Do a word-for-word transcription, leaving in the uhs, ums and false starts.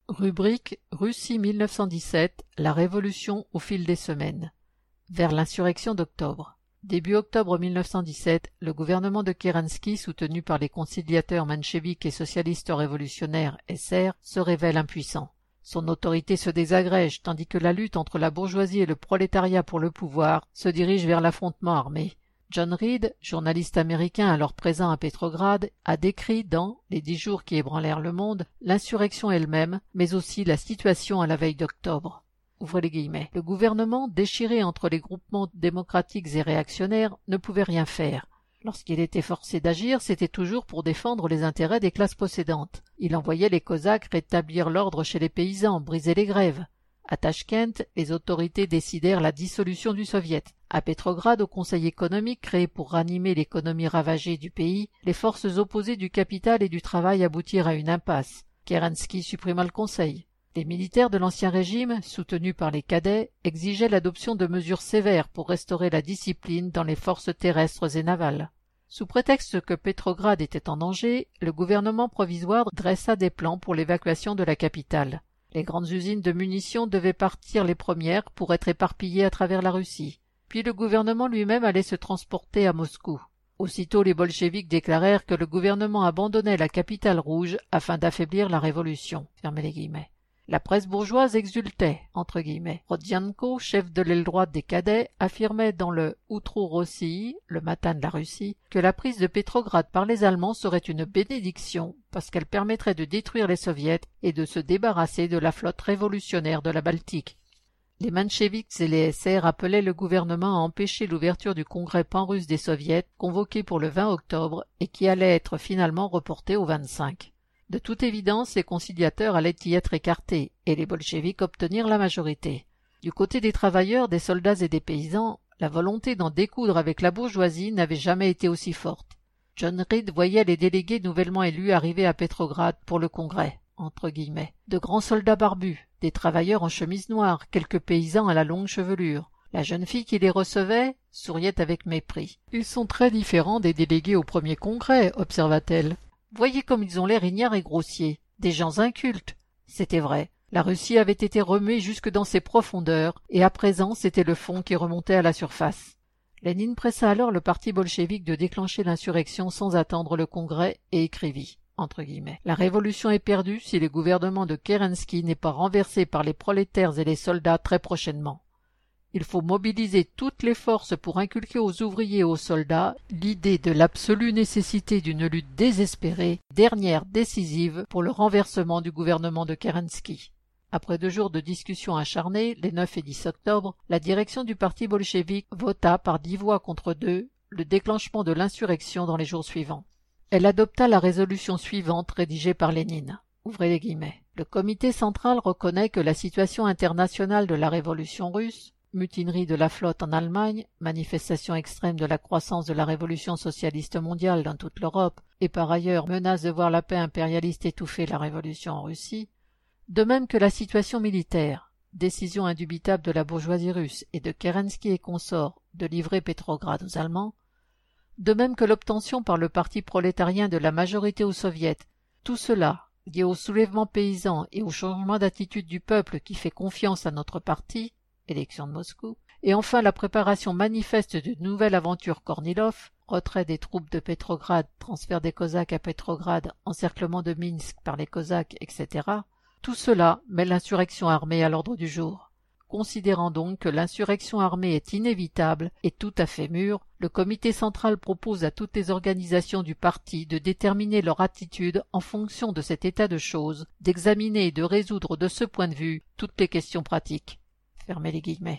Rubrique Russie mille neuf cent dix-sept, la révolution au fil des semaines. Vers l'insurrection d'octobre. Début octobre mille neuf cent dix-sept, le gouvernement de Kérenski, soutenu par les conciliateurs mencheviks et socialistes révolutionnaires S R, se révèle impuissant. Son autorité se désagrège tandis que la lutte entre la bourgeoisie et le prolétariat pour le pouvoir se dirige vers l'affrontement armé. John Reed, journaliste américain alors présent à Petrograd, a décrit dans « Les dix jours qui ébranlèrent le monde » l'insurrection elle-même, mais aussi la situation à la veille d'octobre. Ouvrez les guillemets. Le gouvernement, déchiré entre les groupements démocratiques et réactionnaires, ne pouvait rien faire. Lorsqu'il était forcé d'agir, c'était toujours pour défendre les intérêts des classes possédantes. Il envoyait les Cosaques rétablir l'ordre chez les paysans, briser les grèves. À Tachkent, les autorités décidèrent la dissolution du Soviet. À Petrograd, au Conseil économique créé pour ranimer l'économie ravagée du pays, les forces opposées du capital et du travail aboutirent à une impasse. Kérenski supprima le Conseil. Les militaires de l'Ancien Régime, soutenus par les cadets, exigeaient l'adoption de mesures sévères pour restaurer la discipline dans les forces terrestres et navales. Sous prétexte que Petrograd était en danger, le gouvernement provisoire dressa des plans pour l'évacuation de la capitale. Les grandes usines de munitions devaient partir les premières pour être éparpillées à travers la Russie. Puis le gouvernement lui-même allait se transporter à Moscou. Aussitôt les bolcheviks déclarèrent que le gouvernement abandonnait la capitale rouge afin d'affaiblir la révolution. Fermez les guillemets. La presse bourgeoise exultait, entre guillemets. Rodienko, chef de l'aile droite des cadets, affirmait dans le Outro Rossii, le matin de la Russie, que la prise de Petrograd par les Allemands serait une bénédiction parce qu'elle permettrait de détruire les soviets et de se débarrasser de la flotte révolutionnaire de la Baltique. Les mencheviks et les S R appelaient le gouvernement à empêcher l'ouverture du congrès pan-russe des soviets convoqué pour le vingt octobre et qui allait être finalement reporté au vingt-cinq. De toute évidence, les conciliateurs allaient y être écartés et les bolcheviks obtenir la majorité. Du côté des travailleurs, des soldats et des paysans, la volonté d'en découdre avec la bourgeoisie n'avait jamais été aussi forte. John Reed voyait les délégués nouvellement élus arriver à Petrograd pour le congrès, entre guillemets. De grands soldats barbus, des travailleurs en chemise noire, quelques paysans à la longue chevelure. La jeune fille qui les recevait souriait avec mépris. « Ils sont très différents des délégués au premier congrès, observa-t-elle. Voyez comme ils ont l'air ignares et grossiers, des gens incultes. » C'était vrai. La Russie avait été remuée jusque dans ses profondeurs, et à présent c'était le fond qui remontait à la surface. Lénine pressa alors le parti bolchevique de déclencher l'insurrection sans attendre le congrès et écrivit, entre guillemets, « La révolution est perdue si le gouvernement de Kérenski n'est pas renversé par les prolétaires et les soldats très prochainement. Il faut mobiliser toutes les forces pour inculquer aux ouvriers et aux soldats l'idée de l'absolue nécessité d'une lutte désespérée, dernière décisive, pour le renversement du gouvernement de Kérenski. » Après deux jours de discussions acharnées, les neuf et dix octobre, la direction du parti bolchevique vota par dix voix contre deux le déclenchement de l'insurrection dans les jours suivants. Elle adopta la résolution suivante rédigée par Lénine. Ouvrez les guillemets. Le comité central reconnaît que la situation internationale de la révolution russe, mutinerie de la flotte en Allemagne, manifestation extrême de la croissance de la révolution socialiste mondiale dans toute l'Europe et par ailleurs menace de voir la paix impérialiste étouffer la révolution en Russie, de même que la situation militaire, décision indubitable de la bourgeoisie russe et de Kérenski et consorts de livrer Petrograd aux Allemands, de même que l'obtention par le parti prolétarien de la majorité aux soviets, tout cela, lié au soulèvement paysan et au changement d'attitude du peuple qui fait confiance à notre parti, élection de Moscou, et enfin la préparation manifeste d'une nouvelle aventure Kornilov, retrait des troupes de Petrograd, transfert des Cosaques à Petrograd, encerclement de Minsk par les Cosaques, et cetera, tout cela met l'insurrection armée à l'ordre du jour. Considérant donc que l'insurrection armée est inévitable et tout à fait mûre, le comité central propose à toutes les organisations du parti de déterminer leur attitude en fonction de cet état de choses, d'examiner et de résoudre de ce point de vue toutes les questions pratiques. Fermez les guillemets.